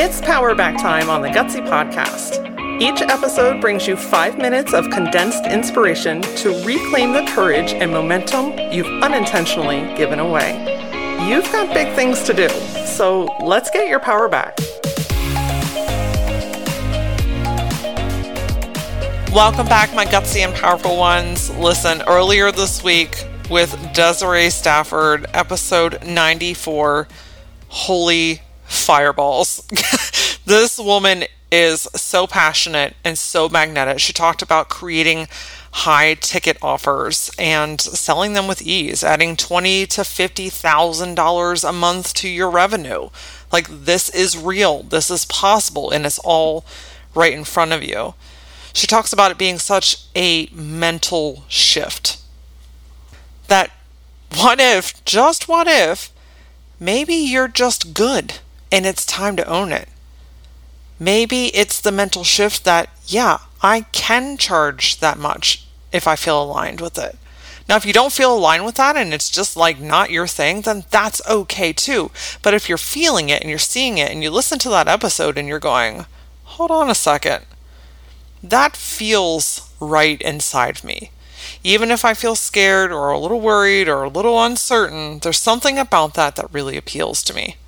It's Power Back time on the Gutsy Podcast. Each episode brings you 5 minutes of condensed inspiration to reclaim the courage and momentum you've unintentionally given away. You've got big things to do, so let's get your power back. Welcome back, my gutsy and powerful ones. Listen, earlier this week with Desiree Stafford, episode 94, holy fireballs. This woman is so passionate and so magnetic. She talked about creating high ticket offers and selling them with ease, adding $20,000 to $50,000 a month to your revenue. Like, this is real, this is possible, and it's all right in front of you. She talks about it being such a mental shift. That what if, just what if, maybe you're just good and it's time to own it. Maybe it's the mental shift that, yeah, I can charge that much if I feel aligned with it. Now, if you don't feel aligned with that and it's just like not your thing, then that's okay too. But if you're feeling it and you're seeing it and you listen to that episode and you're going, hold on a second, that feels right inside me. Even if I feel scared or a little worried or a little uncertain, there's something about that that really appeals to me.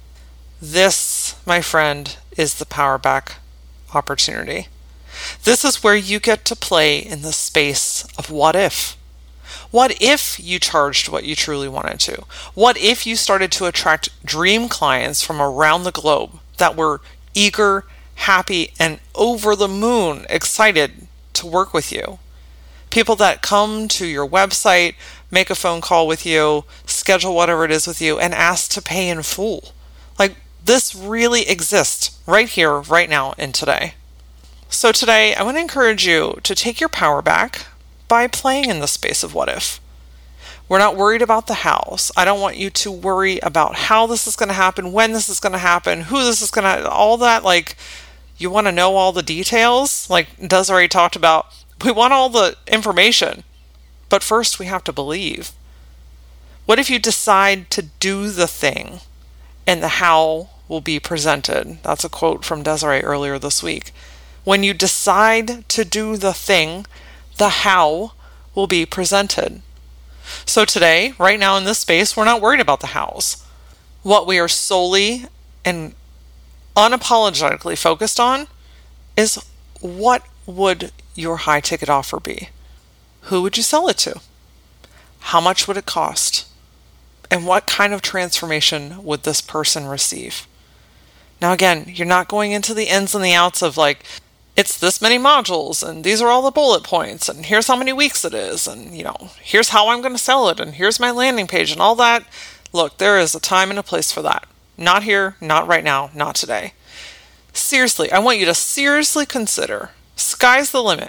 This, my friend, is the Power Back opportunity. This is where you get to play in the space of what if. What if you charged what you truly wanted to? What if you started to attract dream clients from around the globe that were eager, happy, and over the moon excited to work with you? People that come to your website, make a phone call with you, schedule whatever it is with you, and ask to pay in full. Like, this really exists right here, right now, and today. So today, I want to encourage you to take your power back by playing in the space of what if. We're not worried about the hows. I don't want you to worry about how this is going to happen, when this is going to happen, who this is going to, all that. Like, you want to know all the details? Like Desiree talked about, we want all the information, but first we have to believe. What if you decide to do the thing and the how will be presented? That's a quote from Desiree earlier this week. When you decide to do the thing, the how will be presented. So today, right now in this space, we're not worried about the hows. What we are solely and unapologetically focused on is, what would your high ticket offer be? Who would you sell it to? How much would it cost? And what kind of transformation would this person receive? Now again, you're not going into the ins and the outs of like, it's this many modules and these are all the bullet points and here's how many weeks it is and here's how I'm going to sell it and here's my landing page and all that. Look, there is a time and a place for that. Not here, not right now, not today. Seriously, I want you to seriously consider, sky's the limit.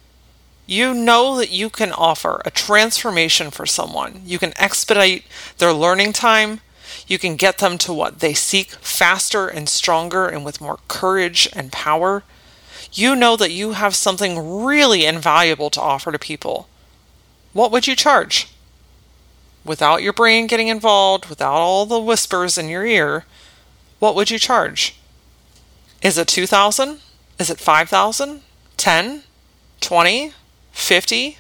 You know that you can offer a transformation for someone. You can expedite their learning time. You can get them to what they seek faster and stronger and with more courage and power. You know that you have something really invaluable to offer to people. What would you charge? Without your brain getting involved, without all the whispers in your ear, what would you charge? Is it $2,000? Is it $5,000? $10,000? $20,000? $50,000?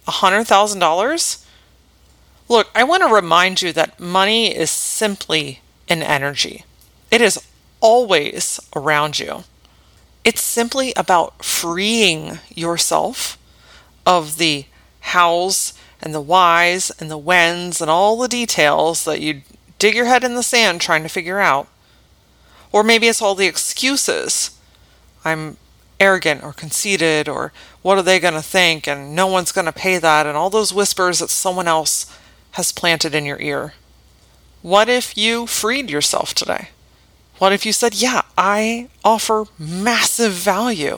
$100,000? Look, I want to remind you that money is simply an energy. It is always around you. It's simply about freeing yourself of the hows and the whys and the whens and all the details that you dig your head in the sand trying to figure out. Or maybe it's all the excuses. I'm arrogant or conceited, or what are they going to think, and no one's going to pay that, and all those whispers that someone else has planted in your ear. What if you freed yourself today? What if you said, yeah, I offer massive value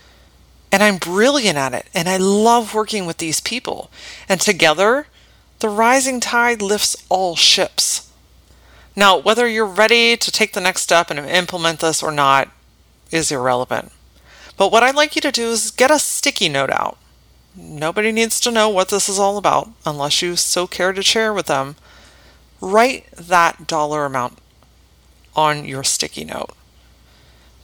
and I'm brilliant at it and I love working with these people, and together the rising tide lifts all ships. Now, whether you're ready to take the next step and implement this or not is irrelevant. But what I'd like you to do is get a sticky note out. Nobody needs to know what this is all about unless you so care to share with them. Write that dollar amount on your sticky note.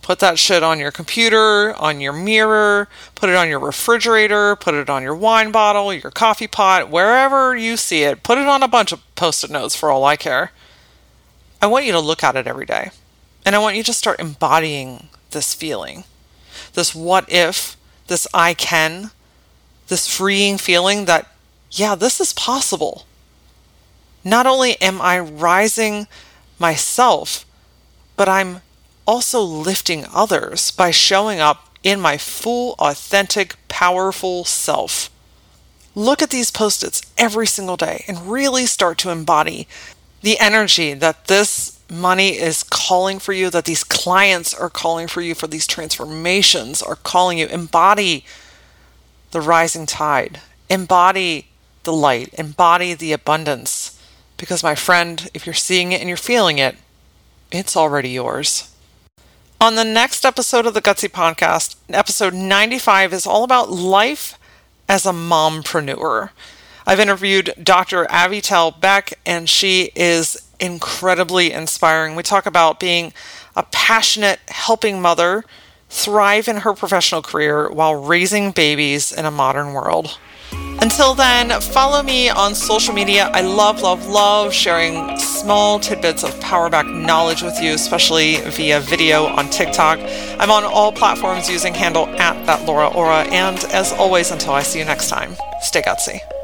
Put that shit on your computer, on your mirror, put it on your refrigerator, put it on your wine bottle, your coffee pot, wherever you see it. Put it on a bunch of Post-it notes for all I care. I want you to look at it every day. And I want you to start embodying this feeling. This what if, this I can, this freeing feeling that, yeah, this is possible. Not only am I rising myself, but I'm also lifting others by showing up in my full, authentic, powerful self. Look at these Post-its every single day and really start to embody the energy that this money is calling for you, that these clients are calling for you, for these transformations are calling you. Embody the rising tide. Embody the light. Embody the abundance. Because my friend, if you're seeing it and you're feeling it, it's already yours. On the next episode of the Gutsy Podcast, episode 95 is all about life as a mompreneur. I've interviewed Dr. Avital Beck, and she is incredibly inspiring. We talk about being a passionate, helping mother thrive in her professional career while raising babies in a modern world. Until then, follow me on social media. I love sharing small tidbits of power back knowledge with you, especially via video on TikTok. I'm on all platforms using handle @thatlauraora. And as always, until I see you next time, stay gutsy.